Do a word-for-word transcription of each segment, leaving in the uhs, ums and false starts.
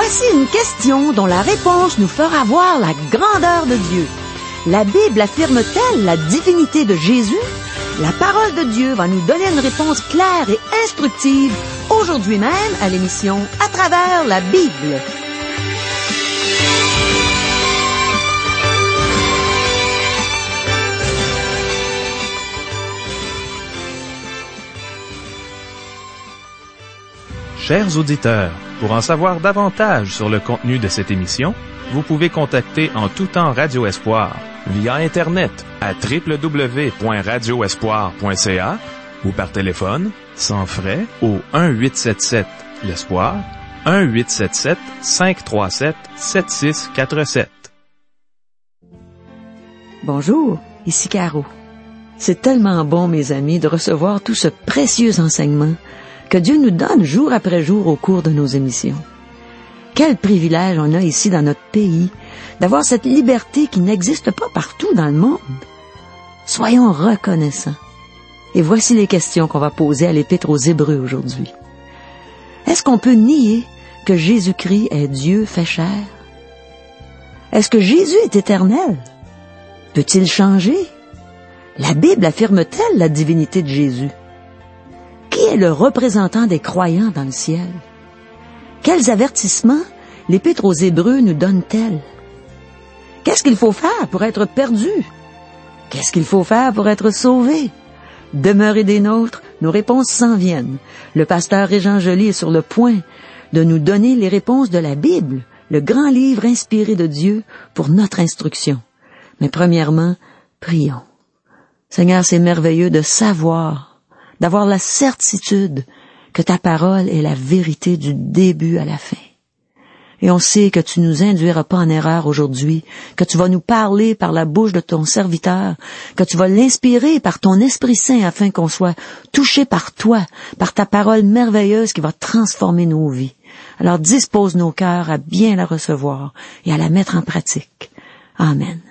Voici une question dont la réponse nous fera voir la grandeur de Dieu. La Bible affirme-t-elle la divinité de Jésus? La parole de Dieu va nous donner une réponse claire et instructive aujourd'hui même à l'émission À travers la Bible. Chers auditeurs, pour en savoir davantage sur le contenu de cette émission, vous pouvez contacter en tout temps Radio Espoir via Internet à w w w point radio espoir point c a ou par téléphone, sans frais, au un huit sept sept l'Espoir, un huit sept sept cinq trois sept sept six quatre sept. Bonjour, ici Caro. C'est tellement bon, mes amis, de recevoir tout ce précieux enseignement que Dieu nous donne jour après jour au cours de nos émissions. Quel privilège on a ici dans notre pays d'avoir cette liberté qui n'existe pas partout dans le monde. Soyons reconnaissants. Et voici les questions qu'on va poser à l'Épître aux Hébreux aujourd'hui. Est-ce qu'on peut nier que Jésus-Christ est Dieu fait chair? Est-ce que Jésus est éternel? Peut-il changer? La Bible affirme-t-elle la divinité de Jésus? Qui est le représentant des croyants dans le ciel? Quels avertissements l'Épître aux Hébreux nous donne-t-elle? Qu'est-ce qu'il faut faire pour être perdu? Qu'est-ce qu'il faut faire pour être sauvé? Demeurez des nôtres, nos réponses s'en viennent. Le pasteur Régent Joly est sur le point de nous donner les réponses de la Bible, le grand livre inspiré de Dieu pour notre instruction. Mais premièrement, prions. Seigneur, c'est merveilleux de savoir, d'avoir la certitude que ta parole est la vérité du début à la fin. Et on sait que tu nous induiras pas en erreur aujourd'hui, que tu vas nous parler par la bouche de ton serviteur, que tu vas l'inspirer par ton Esprit Saint afin qu'on soit touché par toi, par ta parole merveilleuse qui va transformer nos vies. Alors dispose nos cœurs à bien la recevoir et à la mettre en pratique. Amen.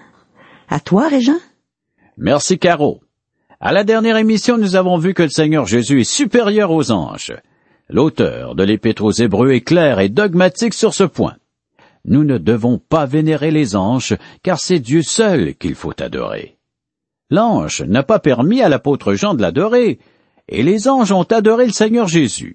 À toi, Régent. Merci, Caro. À la dernière émission, nous avons vu que le Seigneur Jésus est supérieur aux anges. L'auteur de l'Épître aux Hébreux est clair et dogmatique sur ce point. Nous ne devons pas vénérer les anges, car c'est Dieu seul qu'il faut adorer. L'ange n'a pas permis à l'apôtre Jean de l'adorer, et les anges ont adoré le Seigneur Jésus.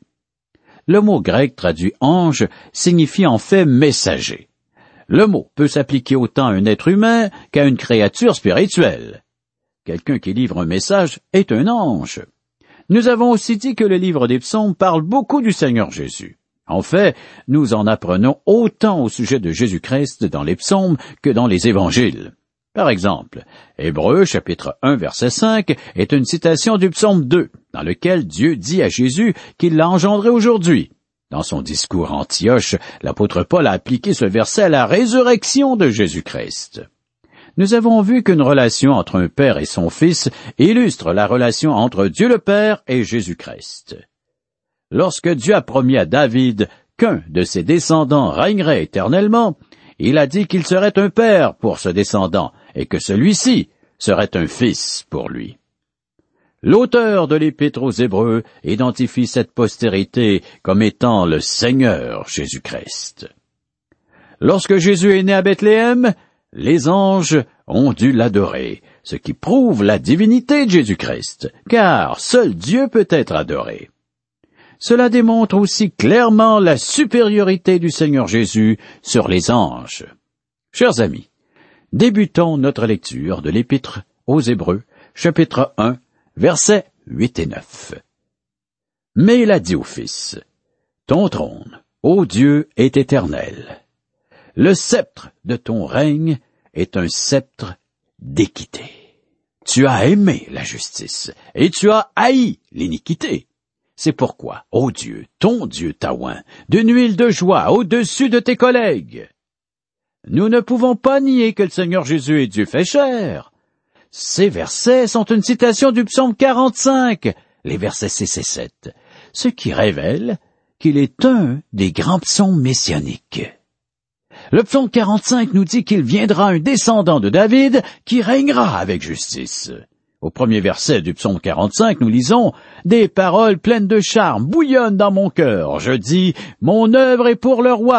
Le mot grec traduit ange signifie en fait messager. Le mot peut s'appliquer autant à un être humain qu'à une créature spirituelle. Quelqu'un qui livre un message est un ange. Nous avons aussi dit que le livre des psaumes parle beaucoup du Seigneur Jésus. En fait, nous en apprenons autant au sujet de Jésus-Christ dans les psaumes que dans les évangiles. Par exemple, Hébreux, chapitre un, verset cinq, est une citation du psaume deux, dans lequel Dieu dit à Jésus qu'il l'a engendré aujourd'hui. Dans son discours à Antioche, l'apôtre Paul a appliqué ce verset à la résurrection de Jésus-Christ. Nous avons vu qu'une relation entre un père et son fils illustre la relation entre Dieu le Père et Jésus-Christ. Lorsque Dieu a promis à David qu'un de ses descendants régnerait éternellement, il a dit qu'il serait un père pour ce descendant et que celui-ci serait un fils pour lui. L'auteur de l'Épître aux Hébreux identifie cette postérité comme étant le Seigneur Jésus-Christ. Lorsque Jésus est né à Bethléem, les anges ont dû l'adorer, ce qui prouve la divinité de Jésus-Christ, car seul Dieu peut être adoré. Cela démontre aussi clairement la supériorité du Seigneur Jésus sur les anges. Chers amis, débutons notre lecture de l'Épître aux Hébreux, chapitre un, versets huit et neuf. Mais il a dit au Fils, « Ton trône, ô Dieu, est éternel. Le sceptre de ton règne est un sceptre d'équité. Tu as aimé la justice, et tu as haï l'iniquité. C'est pourquoi, ô Dieu, ton Dieu t'a oint d'une huile de joie au-dessus de tes collègues. » Nous ne pouvons pas nier que le Seigneur Jésus est Dieu fait chair. Ces versets sont une citation du psaume quarante-cinq, les versets six et sept, ce qui révèle qu'il est un des grands psaumes messianiques. Le psaume quarante-cinq nous dit qu'il viendra un descendant de David qui régnera avec justice. Au premier verset du psaume quarante-cinq, nous lisons « Des paroles pleines de charme bouillonnent dans mon cœur. Je dis, mon œuvre est pour le roi.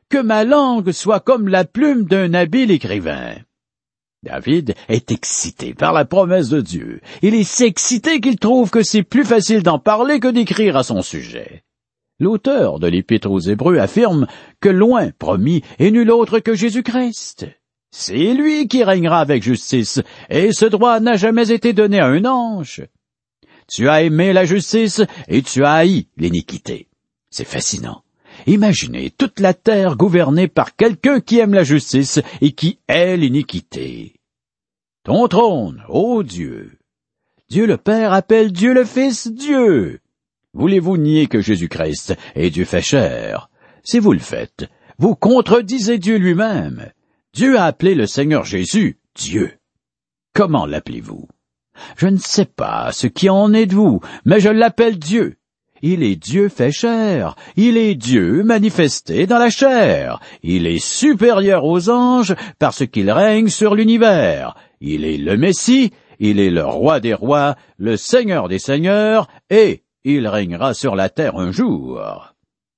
que ma langue soit comme la plume d'un habile écrivain. David est excité par la promesse de Dieu. Il est si excité qu'il trouve que c'est plus facile d'en parler que d'écrire à son sujet. L'auteur de l'Épître aux Hébreux affirme que loin promis est nul autre que Jésus-Christ. C'est lui qui régnera avec justice, et ce droit n'a jamais été donné à un ange. Tu as aimé la justice et tu as haï l'iniquité. C'est fascinant. Imaginez toute la terre gouvernée par quelqu'un qui aime la justice et qui hait l'iniquité. Ton trône, ô Dieu! Dieu le Père appelle Dieu le Fils Dieu. Voulez-vous nier que Jésus-Christ est Dieu fait chair? Si vous le faites, vous contredisez Dieu lui-même. Dieu a appelé le Seigneur Jésus Dieu. Comment l'appelez-vous? Je ne sais pas ce qui en est de vous, mais je l'appelle Dieu. Il est Dieu fait chair, il est Dieu manifesté dans la chair, il est supérieur aux anges parce qu'il règne sur l'univers, il est le Messie, il est le roi des rois, le Seigneur des seigneurs, et il régnera sur la terre un jour.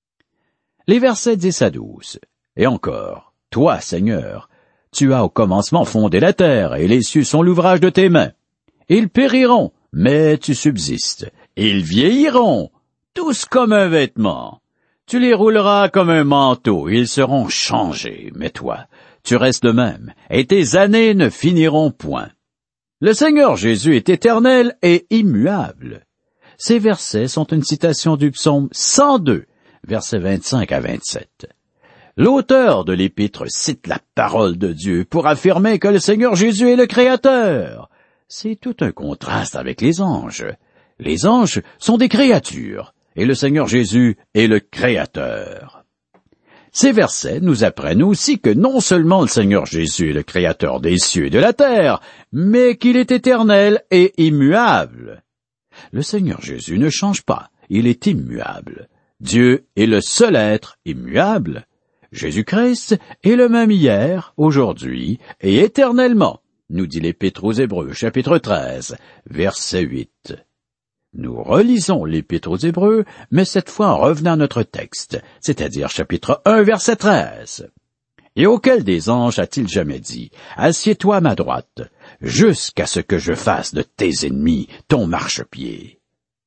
Les versets dix à douze. Et encore, toi, Seigneur, tu as au commencement fondé la terre, et les cieux sont l'ouvrage de tes mains. Ils périront, mais tu subsistes. Ils vieilliront, tous comme un vêtement. Tu les rouleras comme un manteau, ils seront changés, mais toi, tu restes le même, et tes années ne finiront point. Le Seigneur Jésus est éternel et immuable. Ces versets sont une citation du psaume cent deux, versets vingt-cinq à vingt-sept. L'auteur de l'Épître cite la parole de Dieu pour affirmer que le Seigneur Jésus est le Créateur. C'est tout un contraste avec les anges. Les anges sont des créatures, et le Seigneur Jésus est le Créateur. Ces versets nous apprennent aussi que non seulement le Seigneur Jésus est le Créateur des cieux et de la terre, mais qu'il est éternel et immuable. Le Seigneur Jésus ne change pas, il est immuable. Dieu est le seul être immuable. Jésus-Christ est le même hier, aujourd'hui et éternellement, nous dit l'Épître aux Hébreux, chapitre treize, verset huit. Nous relisons l'Épître aux Hébreux, mais cette fois en revenant à notre texte, c'est-à-dire chapitre un, verset treize. Et auquel des anges a-t-il jamais dit, « Assieds-toi à ma droite, jusqu'à ce que je fasse de tes ennemis ton marchepied. »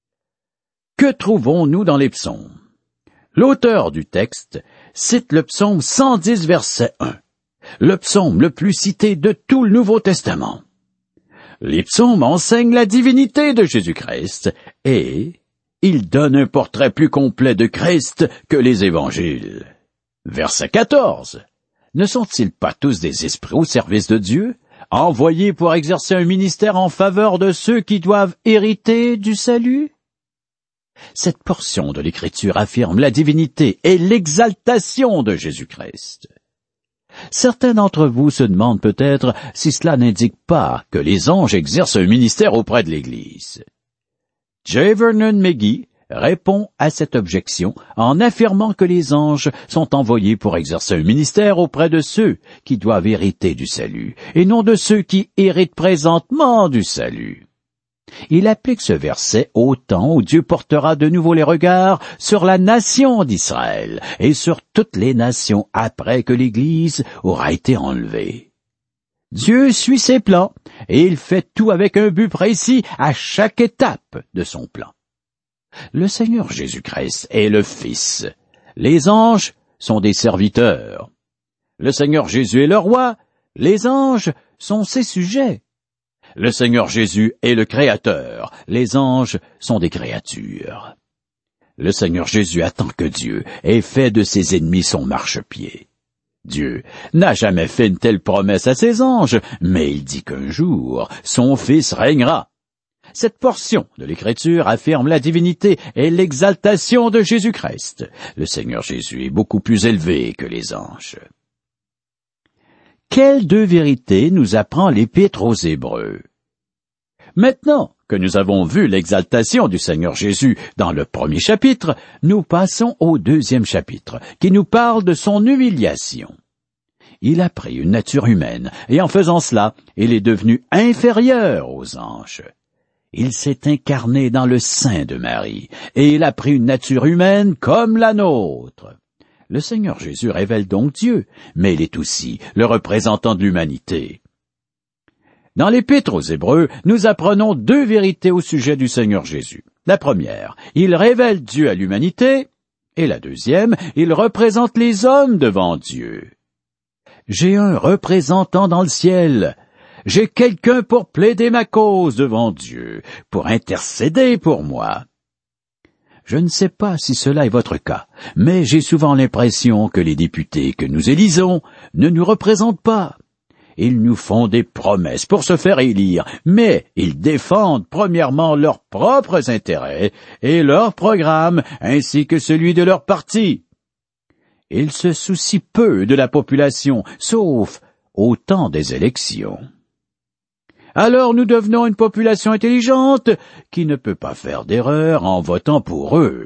Que trouvons-nous dans les psaumes? L'auteur du texte cite le psaume cent dix, verset un, le psaume le plus cité de tout le Nouveau Testament. Les psaumes enseignent la divinité de Jésus-Christ et ils donnent un portrait plus complet de Christ que les évangiles. Verset quatorze. Ne sont-ils pas tous des esprits au service de Dieu, envoyés pour exercer un ministère en faveur de ceux qui doivent hériter du salut? Cette portion de l'Écriture affirme la divinité et l'exaltation de Jésus-Christ. Certains d'entre vous se demandent peut-être si cela n'indique pas que les anges exercent un ministère auprès de l'Église. J. Vernon McGee répond à cette objection en affirmant que les anges sont envoyés pour exercer un ministère auprès de ceux qui doivent hériter du salut, et non de ceux qui héritent présentement du salut. Il applique ce verset au temps où Dieu portera de nouveau les regards sur la nation d'Israël et sur toutes les nations après que l'Église aura été enlevée. Dieu suit ses plans et il fait tout avec un but précis à chaque étape de son plan. Le Seigneur Jésus-Christ est le Fils. Les anges sont des serviteurs. Le Seigneur Jésus est le roi. Les anges sont ses sujets. Le Seigneur Jésus est le Créateur. Les anges sont des créatures. Le Seigneur Jésus attend que Dieu ait fait de ses ennemis son marchepied. Dieu n'a jamais fait une telle promesse à ses anges, mais il dit qu'un jour, son Fils régnera. Cette portion de l'Écriture affirme la divinité et l'exaltation de Jésus-Christ. Le Seigneur Jésus est beaucoup plus élevé que les anges. Quelles deux vérités nous apprend l'Épître aux Hébreux? Maintenant que nous avons vu l'exaltation du Seigneur Jésus dans le premier chapitre, nous passons au deuxième chapitre, qui nous parle de son humiliation. Il a pris une nature humaine, et en faisant cela, il est devenu inférieur aux anges. Il s'est incarné dans le sein de Marie, et il a pris une nature humaine comme la nôtre. Le Seigneur Jésus révèle donc Dieu, mais il est aussi le représentant de l'humanité. Dans l'Épître aux Hébreux, nous apprenons deux vérités au sujet du Seigneur Jésus. La première, il révèle Dieu à l'humanité, et la deuxième, il représente les hommes devant Dieu. J'ai un représentant dans le ciel. J'ai quelqu'un pour plaider ma cause devant Dieu, pour intercéder pour moi. Je ne sais pas si cela est votre cas, mais j'ai souvent l'impression que les députés que nous élisons ne nous représentent pas. Ils nous font des promesses pour se faire élire, mais ils défendent premièrement leurs propres intérêts et leur programme ainsi que celui de leur parti. Ils se soucient peu de la population, sauf au temps des élections. Alors nous devenons une population intelligente qui ne peut pas faire d'erreur en votant pour eux.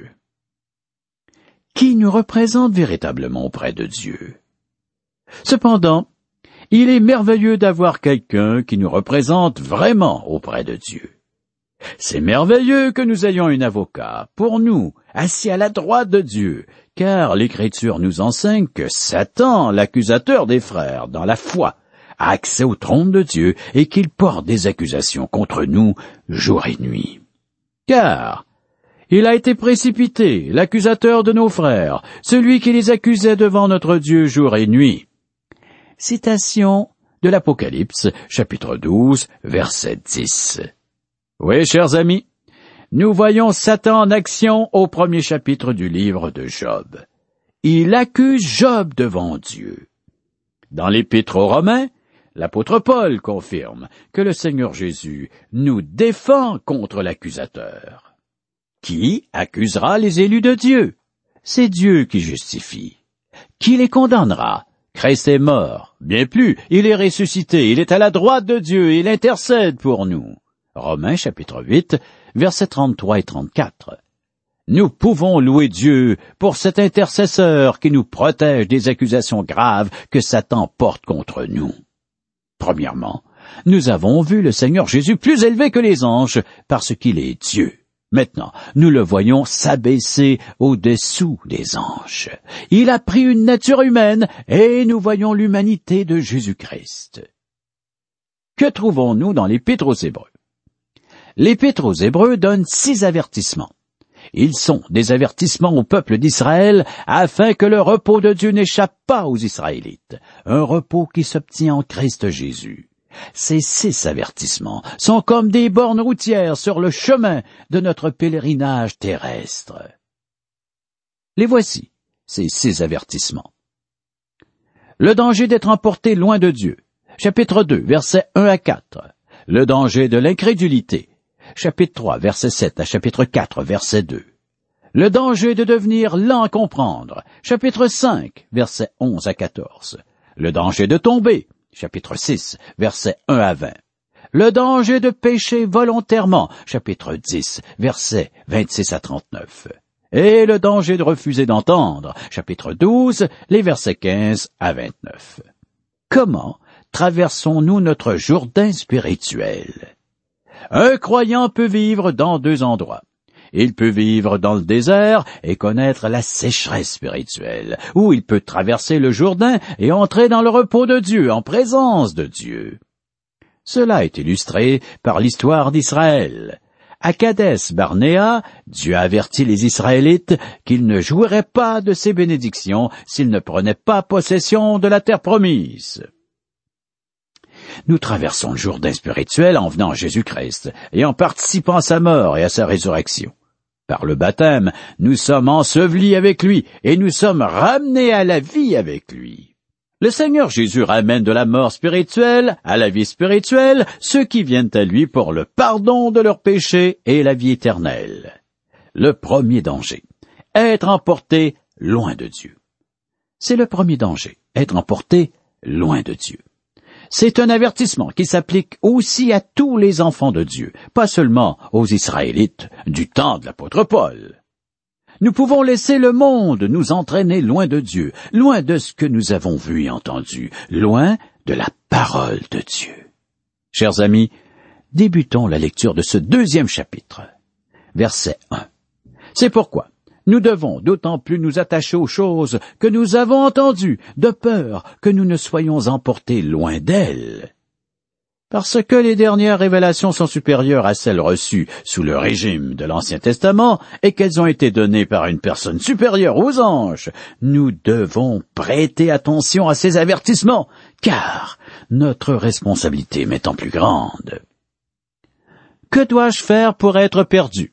Qui nous représente véritablement auprès de Dieu? Cependant, il est merveilleux d'avoir quelqu'un qui nous représente vraiment auprès de Dieu. C'est merveilleux que nous ayons un avocat, pour nous, assis à la droite de Dieu, car l'Écriture nous enseigne que Satan, l'accusateur des frères, dans la foi, a accès au trône de Dieu et qu'il porte des accusations contre nous jour et nuit. Car il a été précipité, l'accusateur de nos frères, celui qui les accusait devant notre Dieu jour et nuit. Citation de l'Apocalypse, chapitre douze, verset dix. Oui, chers amis, nous voyons Satan en action au premier chapitre du livre de Job. Il accuse Job devant Dieu. Dans l'Épître aux Romains, l'apôtre Paul confirme que le Seigneur Jésus nous défend contre l'accusateur. Qui accusera les élus de Dieu? C'est Dieu qui justifie. Qui les condamnera? Christ est mort. Bien plus, il est ressuscité, il est à la droite de Dieu, il intercède pour nous. Romains chapitre huit, versets trente-trois et trente-quatre. Nous pouvons louer Dieu pour cet intercesseur qui nous protège des accusations graves que Satan porte contre nous. Premièrement, nous avons vu le Seigneur Jésus plus élevé que les anges parce qu'il est Dieu. Maintenant, nous le voyons s'abaisser au-dessous des anges. Il a pris une nature humaine et nous voyons l'humanité de Jésus-Christ. Que trouvons-nous dans l'Épître aux Hébreux? L'Épître aux Hébreux donne six avertissements. Ils sont des avertissements au peuple d'Israël afin que le repos de Dieu n'échappe pas aux Israélites, un repos qui s'obtient en Christ Jésus. Ces six avertissements sont comme des bornes routières sur le chemin de notre pèlerinage terrestre. Les voici, ces six avertissements. Le danger d'être emporté loin de Dieu, chapitre deux, versets un à quatre. Le danger de l'incrédulité, chapitre trois, verset sept à chapitre quatre, verset deux. Le danger de devenir lent à comprendre, chapitre cinq, versets onze à quatorze. Le danger de tomber, chapitre six, versets un à vingt. Le danger de pécher volontairement, chapitre dix, versets vingt-six à trente-neuf. Et le danger de refuser d'entendre, chapitre douze, les versets quinze à vingt-neuf. Comment traversons-nous notre Jourdain spirituel? Un croyant peut vivre dans deux endroits. Il peut vivre dans le désert et connaître la sécheresse spirituelle, ou il peut traverser le Jourdain et entrer dans le repos de Dieu, en présence de Dieu. Cela est illustré par l'histoire d'Israël. À Kadès Barnéa, Dieu a averti les Israélites qu'ils ne jouiraient pas de ses bénédictions s'ils ne prenaient pas possession de la terre promise. Nous traversons le Jourdain spirituel en venant à Jésus-Christ et en participant à sa mort et à sa résurrection. Par le baptême, nous sommes ensevelis avec lui et nous sommes ramenés à la vie avec lui. Le Seigneur Jésus ramène de la mort spirituelle à la vie spirituelle ceux qui viennent à lui pour le pardon de leurs péchés et la vie éternelle. Le premier danger, être emporté loin de Dieu. C'est le premier danger, être emporté loin de Dieu. C'est un avertissement qui s'applique aussi à tous les enfants de Dieu, pas seulement aux Israélites du temps de l'apôtre Paul. Nous pouvons laisser le monde nous entraîner loin de Dieu, loin de ce que nous avons vu et entendu, loin de la parole de Dieu. Chers amis, débutons la lecture de ce deuxième chapitre. Verset un. C'est pourquoi Nous devons d'autant plus nous attacher aux choses que nous avons entendues, de peur que nous ne soyons emportés loin d'elles. Parce que les dernières révélations sont supérieures à celles reçues sous le régime de l'Ancien Testament et qu'elles ont été données par une personne supérieure aux anges, nous devons prêter attention à ces avertissements, car notre responsabilité m'étant plus grande. Que dois-je faire pour être perdu?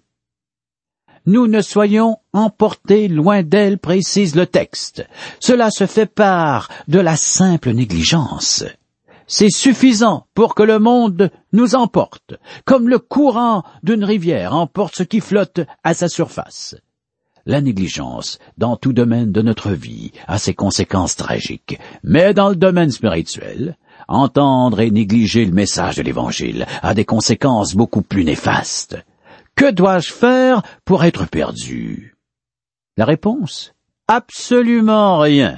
Nous ne soyons emportés loin d'elle, précise le texte. Cela se fait par de la simple négligence. C'est suffisant pour que le monde nous emporte, comme le courant d'une rivière emporte ce qui flotte à sa surface. La négligence, dans tout domaine de notre vie, a ses conséquences tragiques, mais dans le domaine spirituel, entendre et négliger le message de l'Évangile a des conséquences beaucoup plus néfastes. Que dois-je faire pour être perdu? La réponse? Absolument rien.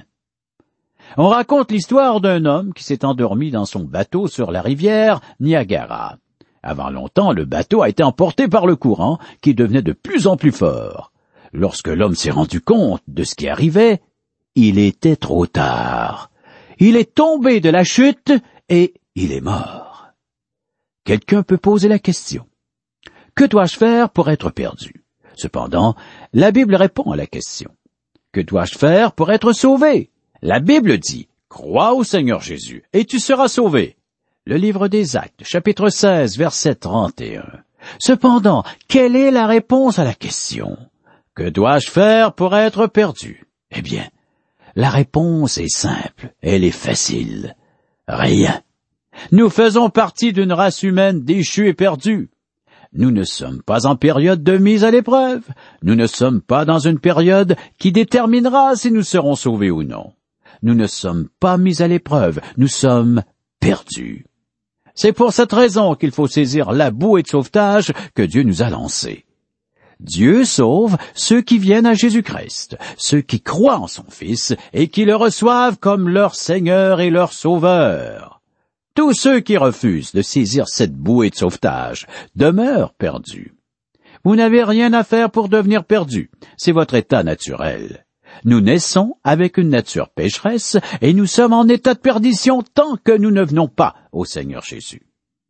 On raconte l'histoire d'un homme qui s'est endormi dans son bateau sur la rivière Niagara. Avant longtemps, le bateau a été emporté par le courant qui devenait de plus en plus fort. Lorsque l'homme s'est rendu compte de ce qui arrivait, il était trop tard. Il est tombé de la chute et il est mort. Quelqu'un peut poser la question. Que dois-je faire pour être perdu? Cependant, la Bible répond à la question. Que dois-je faire pour être sauvé? La Bible dit, crois au Seigneur Jésus, et tu seras sauvé. Le livre des Actes, chapitre seize, verset trente et un. Cependant, quelle est la réponse à la question? Que dois-je faire pour être perdu? Eh bien, la réponse est simple, elle est facile. Rien. Nous faisons partie d'une race humaine déchue et perdue. Nous ne sommes pas en période de mise à l'épreuve. Nous ne sommes pas dans une période qui déterminera si nous serons sauvés ou non. Nous ne sommes pas mis à l'épreuve, nous sommes perdus. C'est pour cette raison qu'il faut saisir la bouée de sauvetage que Dieu nous a lancée. Dieu sauve ceux qui viennent à Jésus-Christ, ceux qui croient en son Fils et qui le reçoivent comme leur Seigneur et leur Sauveur. Tous ceux qui refusent de saisir cette bouée de sauvetage demeurent perdus. Vous n'avez rien à faire pour devenir perdu, c'est votre état naturel. Nous naissons avec une nature pécheresse et nous sommes en état de perdition tant que nous ne venons pas au Seigneur Jésus.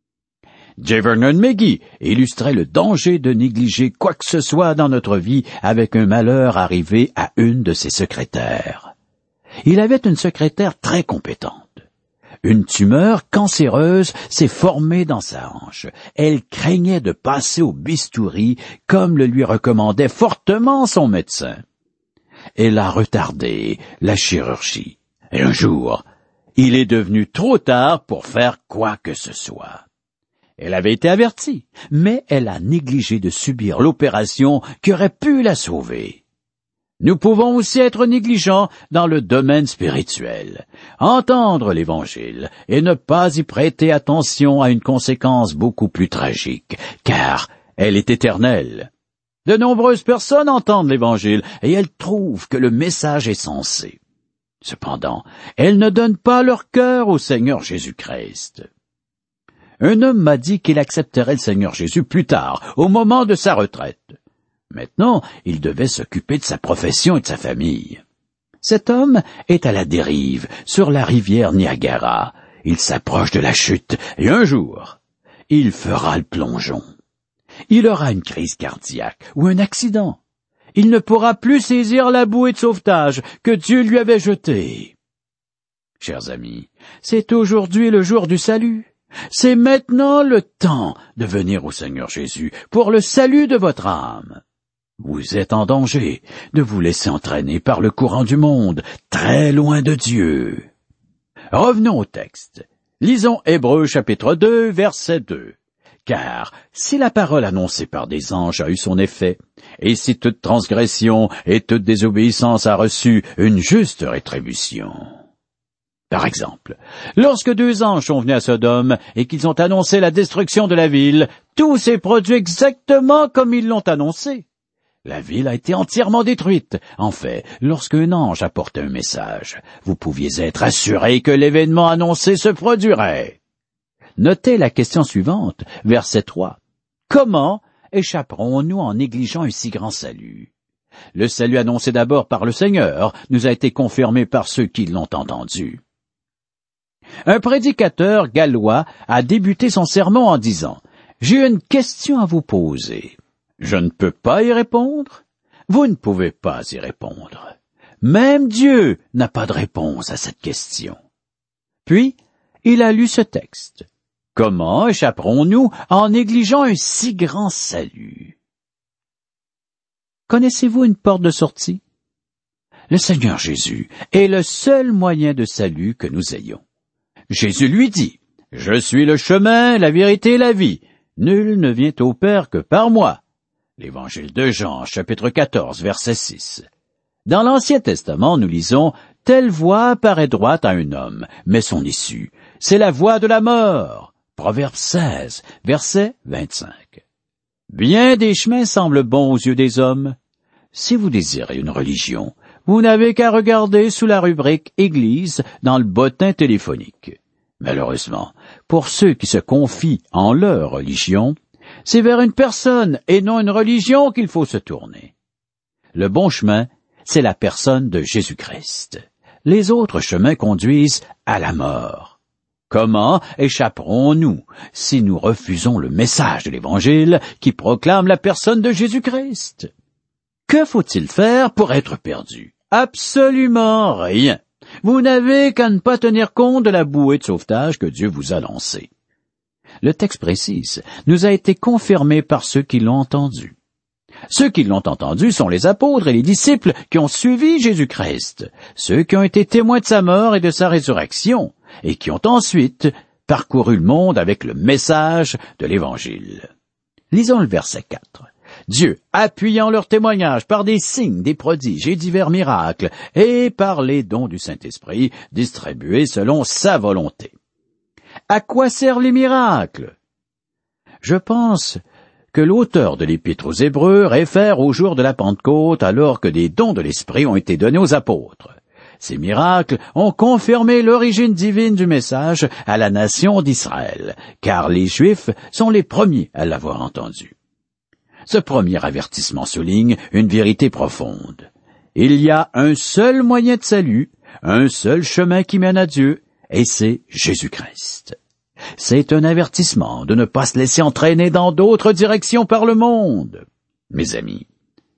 J. Vernon McGee illustrait le danger de négliger quoi que ce soit dans notre vie avec un malheur arrivé à une de ses secrétaires. Il avait une secrétaire très compétente. Une tumeur cancéreuse s'est formée dans sa hanche. Elle craignait de passer au bistouri comme le lui recommandait fortement son médecin. Elle a retardé la chirurgie. Et un jour, il est devenu trop tard pour faire quoi que ce soit. Elle avait été avertie, mais elle a négligé de subir l'opération qui aurait pu la sauver. Nous pouvons aussi être négligents dans le domaine spirituel, entendre l'Évangile et ne pas y prêter attention à une conséquence beaucoup plus tragique, car elle est éternelle. De nombreuses personnes entendent l'Évangile et elles trouvent que le message est sensé. Cependant, elles ne donnent pas leur cœur au Seigneur Jésus-Christ. Un homme m'a dit qu'il accepterait le Seigneur Jésus plus tard, au moment de sa retraite. Maintenant, il devait s'occuper de sa profession et de sa famille. Cet homme est à la dérive, sur la rivière Niagara. Il s'approche de la chute, et un jour, il fera le plongeon. Il aura une crise cardiaque ou un accident. Il ne pourra plus saisir la bouée de sauvetage que Dieu lui avait jetée. Chers amis, c'est aujourd'hui le jour du salut. C'est maintenant le temps de venir au Seigneur Jésus pour le salut de votre âme. Vous êtes en danger de vous laisser entraîner par le courant du monde, très loin de Dieu. Revenons au texte. Lisons Hébreux chapitre deux, verset deux. Car si la parole annoncée par des anges a eu son effet, et si toute transgression et toute désobéissance a reçu une juste rétribution. Par exemple, lorsque deux anges sont venus à Sodome et qu'ils ont annoncé la destruction de la ville, tout s'est produit exactement comme ils l'ont annoncé. La ville a été entièrement détruite. En fait, lorsqu'un ange apportait un message, vous pouviez être assuré que l'événement annoncé se produirait. Notez la question suivante, verset trois. Comment échapperons-nous en négligeant un si grand salut? Le salut annoncé d'abord par le Seigneur nous a été confirmé par ceux qui l'ont entendu. Un prédicateur gallois a débuté son sermon en disant « J'ai une question à vous poser. Je ne peux pas y répondre. Vous ne pouvez pas y répondre. Même Dieu n'a pas de réponse à cette question. » Puis, il a lu ce texte. Comment échapperons-nous en négligeant un si grand salut? Connaissez-vous une porte de sortie? Le Seigneur Jésus est le seul moyen de salut que nous ayons. Jésus lui dit, « Je suis le chemin, la vérité et la vie. Nul ne vient au Père que par moi. » L'Évangile de Jean, chapitre quatorze, verset six. Dans l'Ancien Testament, nous lisons, « Telle voie paraît droite à un homme, mais son issue, c'est la voie de la mort. » Proverbe seize, verset vingt-cinq. Bien des chemins semblent bons aux yeux des hommes. Si vous désirez une religion, vous n'avez qu'à regarder sous la rubrique « Église » dans le bottin téléphonique. Malheureusement, pour ceux qui se confient en leur religion, c'est vers une personne et non une religion qu'il faut se tourner. Le bon chemin, c'est la personne de Jésus-Christ. Les autres chemins conduisent à la mort. Comment échapperons-nous si nous refusons le message de l'Évangile qui proclame la personne de Jésus-Christ? Que faut-il faire pour être perdu? Absolument rien. Vous n'avez qu'à ne pas tenir compte de la bouée de sauvetage que Dieu vous a lancée. Le texte précise nous a été confirmé par ceux qui l'ont entendu. Ceux qui l'ont entendu sont les apôtres et les disciples qui ont suivi Jésus-Christ, ceux qui ont été témoins de sa mort et de sa résurrection, et qui ont ensuite parcouru le monde avec le message de l'Évangile. Lisons le verset quatre. Dieu, appuyant leur témoignage par des signes, des prodiges et divers miracles, et par les dons du Saint-Esprit, distribués selon sa volonté. À quoi servent les miracles? Je pense que l'auteur de l'Épître aux Hébreux réfère au jour de la Pentecôte alors que des dons de l'Esprit ont été donnés aux apôtres. Ces miracles ont confirmé l'origine divine du message à la nation d'Israël, car les Juifs sont les premiers à l'avoir entendu. Ce premier avertissement souligne une vérité profonde. Il y a un seul moyen de salut, un seul chemin qui mène à Dieu, et c'est Jésus-Christ. C'est un avertissement de ne pas se laisser entraîner dans d'autres directions par le monde. Mes amis,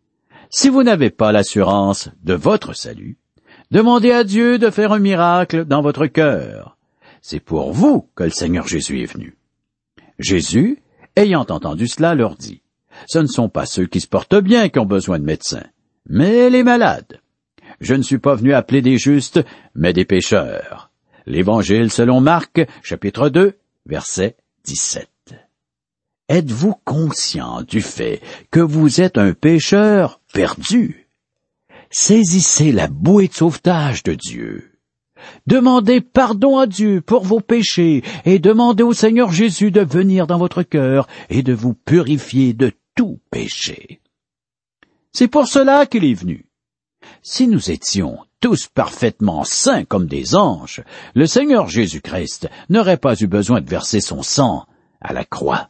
si vous n'avez pas l'assurance de votre salut, demandez à Dieu de faire un miracle dans votre cœur. C'est pour vous que le Seigneur Jésus est venu. Jésus, ayant entendu cela, leur dit, « Ce ne sont pas ceux qui se portent bien qui ont besoin de médecins, mais les malades. Je ne suis pas venu appeler des justes, mais des pécheurs. » L'Évangile selon Marc, chapitre deux, verset dix-sept. Êtes-vous conscient du fait que vous êtes un pécheur perdu? Saisissez la bouée de sauvetage de Dieu. Demandez pardon à Dieu pour vos péchés et demandez au Seigneur Jésus de venir dans votre cœur et de vous purifier de tout péché. C'est pour cela qu'il est venu. Si nous étions tous parfaitement saints comme des anges, le Seigneur Jésus-Christ n'aurait pas eu besoin de verser son sang à la croix.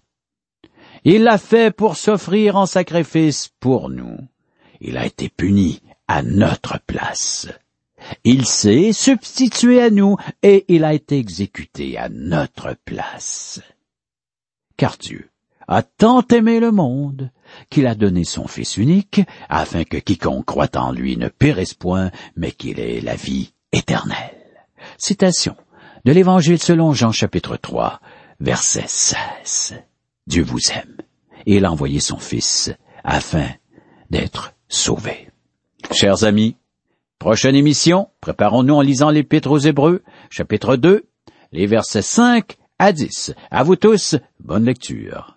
Il l'a fait pour s'offrir en sacrifice pour nous. Il a été puni à notre place. Il s'est substitué à nous et il a été exécuté à notre place. Car Dieu a tant aimé le monde qu'il a donné son Fils unique afin que quiconque croit en lui ne périsse point, mais qu'il ait la vie éternelle. Citation de l'Évangile selon Jean chapitre trois, verset seize. Dieu vous aime et il a envoyé son Fils afin d'être sauvé. Chers amis, prochaine émission, préparons-nous en lisant l'Épître aux Hébreux, chapitre deux, les versets cinq à dix. À vous tous, bonne lecture.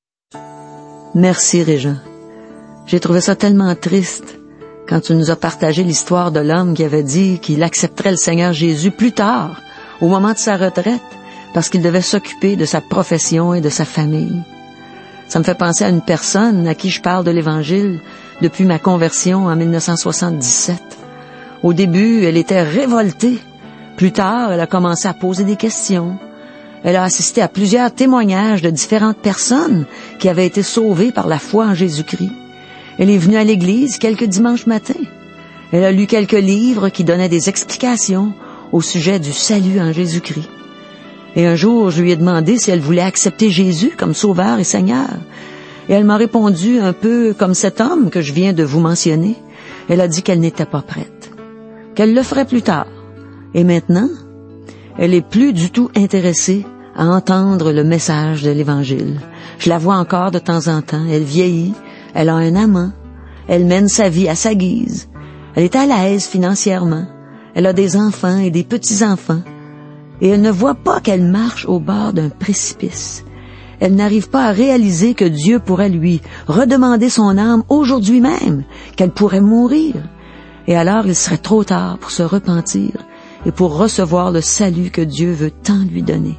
Merci, Régent. J'ai trouvé ça tellement triste quand tu nous as partagé l'histoire de l'homme qui avait dit qu'il accepterait le Seigneur Jésus plus tard, au moment de sa retraite, parce qu'il devait s'occuper de sa profession et de sa famille. Ça me fait penser à une personne à qui je parle de l'Évangile depuis ma conversion en mille neuf cent soixante-dix-sept. Au début, elle était révoltée. Plus tard, elle a commencé à poser des questions. Elle a assisté à plusieurs témoignages de différentes personnes qui avaient été sauvées par la foi en Jésus-Christ. Elle est venue à l'église quelques dimanches matins. Elle a lu quelques livres qui donnaient des explications au sujet du salut en Jésus-Christ. Et un jour, je lui ai demandé si elle voulait accepter Jésus comme sauveur et Seigneur. Et elle m'a répondu un peu comme cet homme que je viens de vous mentionner. Elle a dit qu'elle n'était pas prête, qu'elle le ferait plus tard. Et maintenant, elle est plus du tout intéressée à entendre le message de l'Évangile. Je la vois encore de temps en temps. Elle vieillit, elle a un amant, elle mène sa vie à sa guise. Elle est à l'aise financièrement. Elle a des enfants et des petits-enfants. Et elle ne voit pas qu'elle marche au bord d'un précipice. Elle n'arrive pas à réaliser que Dieu pourrait lui redemander son âme aujourd'hui même, qu'elle pourrait mourir. Et alors il serait trop tard pour se repentir et pour recevoir le salut que Dieu veut tant lui donner.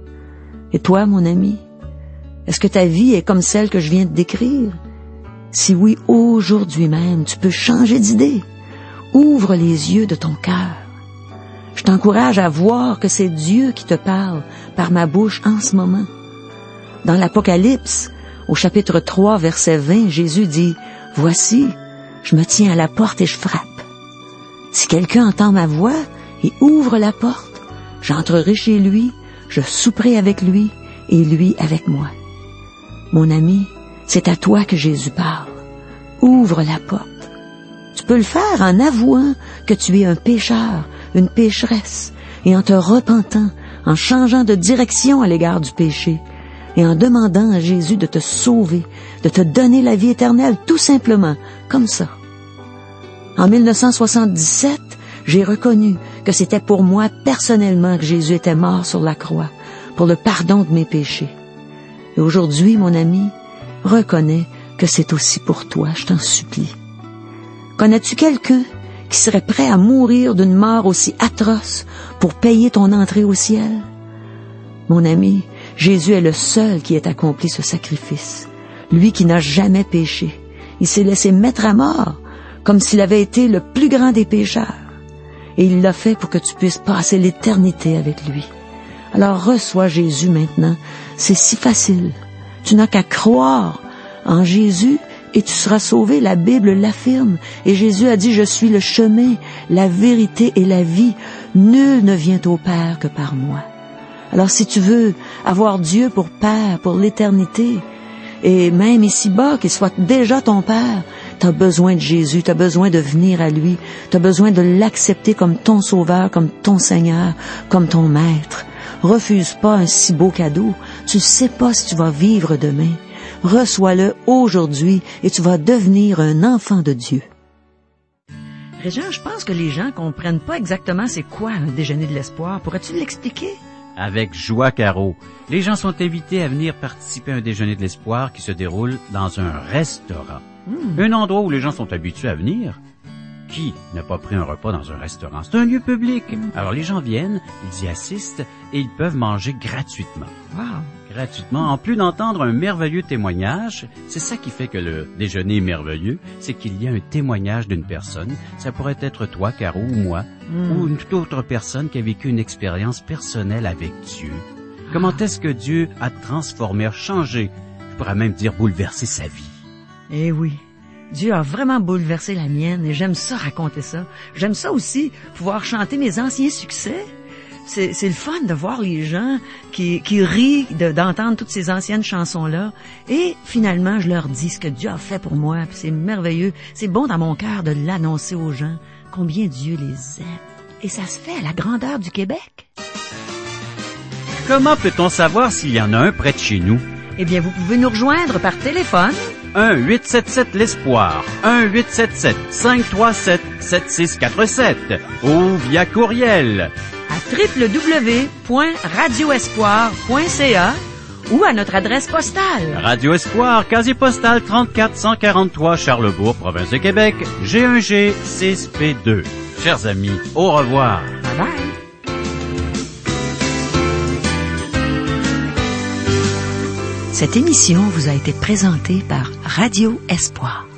Et toi, mon ami, est-ce que ta vie est comme celle que je viens de décrire? Si oui, aujourd'hui même, tu peux changer d'idée. Ouvre les yeux de ton cœur. Je t'encourage à voir que c'est Dieu qui te parle par ma bouche en ce moment. Dans l'Apocalypse, au chapitre trois, verset vingt, Jésus dit, « Voici, je me tiens à la porte et je frappe. Si quelqu'un entend ma voix et ouvre la porte, j'entrerai chez lui, je souperai avec lui et lui avec moi. » Mon ami, c'est à toi que Jésus parle. Ouvre la porte. Tu peux le faire en avouant que tu es un pécheur, une pécheresse, et en te repentant, en changeant de direction à l'égard du péché, et en demandant à Jésus de te sauver, de te donner la vie éternelle, tout simplement, comme ça. En mille neuf cent soixante-dix-sept, j'ai reconnu que c'était pour moi personnellement que Jésus était mort sur la croix, pour le pardon de mes péchés. Et aujourd'hui, mon ami, reconnais que c'est aussi pour toi, je t'en supplie. Connais-tu quelqu'un qui serait prêt à mourir d'une mort aussi atroce pour payer ton entrée au ciel? Mon ami, Jésus est le seul qui ait accompli ce sacrifice. Lui qui n'a jamais péché. Il s'est laissé mettre à mort, comme s'il avait été le plus grand des pécheurs. Et il l'a fait pour que tu puisses passer l'éternité avec lui. Alors reçois Jésus maintenant. C'est si facile. Tu n'as qu'à croire en Jésus et tu seras sauvé. La Bible l'affirme. Et Jésus a dit, je suis le chemin, la vérité et la vie. Nul ne vient au Père que par moi. Alors si tu veux avoir Dieu pour Père, pour l'éternité, et même ici-bas, qu'il soit déjà ton Père, tu as besoin de Jésus, tu as besoin de venir à lui, tu as besoin de l'accepter comme ton Sauveur, comme ton Seigneur, comme ton Maître. Refuse pas un si beau cadeau, tu ne sais pas si tu vas vivre demain. Reçois-le aujourd'hui et tu vas devenir un enfant de Dieu. Régent, je pense que les gens comprennent pas exactement c'est quoi un déjeuner de l'espoir. Pourrais-tu l'expliquer? Avec joie, Caro. Les gens sont invités à venir participer à un déjeuner de l'espoir qui se déroule dans un restaurant. Mmh. Un endroit où les gens sont habitués à venir. Qui n'a pas pris un repas dans un restaurant? C'est un lieu public. Mmh. Alors les gens viennent, ils y assistent et ils peuvent manger gratuitement. Wow. Gratuitement, en plus d'entendre un merveilleux témoignage. C'est ça qui fait que le déjeuner est merveilleux, c'est qu'il y a un témoignage d'une personne. Ça pourrait être toi, Caro, ou moi, mmh. ou une toute autre personne qui a vécu une expérience personnelle avec Dieu. Ah. Comment est-ce que Dieu a transformé, a changé, je pourrais même dire bouleversé sa vie? Eh oui. Dieu a vraiment bouleversé la mienne et j'aime ça raconter ça. J'aime ça aussi, pouvoir chanter mes anciens succès. C'est, c'est le fun de voir les gens qui, qui rient de, d'entendre toutes ces anciennes chansons-là. Et finalement, je leur dis ce que Dieu a fait pour moi. Puis c'est merveilleux. C'est bon dans mon cœur de l'annoncer aux gens, combien Dieu les aime. Et ça se fait à la grandeur du Québec. Comment peut-on savoir s'il y en a un près de chez nous? Eh bien, vous pouvez nous rejoindre par téléphone. un huit sept sept l'Espoir, un huit sept sept cinq trois sept sept six quatre sept ou via courriel à w w w point radio espoir point c a ou à notre adresse postale. Radio Espoir, casier postal trente-quatre cent quarante-trois Charlesbourg, province de Québec, G un G six P deux. Chers amis, au revoir. Bye bye. Cette émission vous a été présentée par Radio Espoir.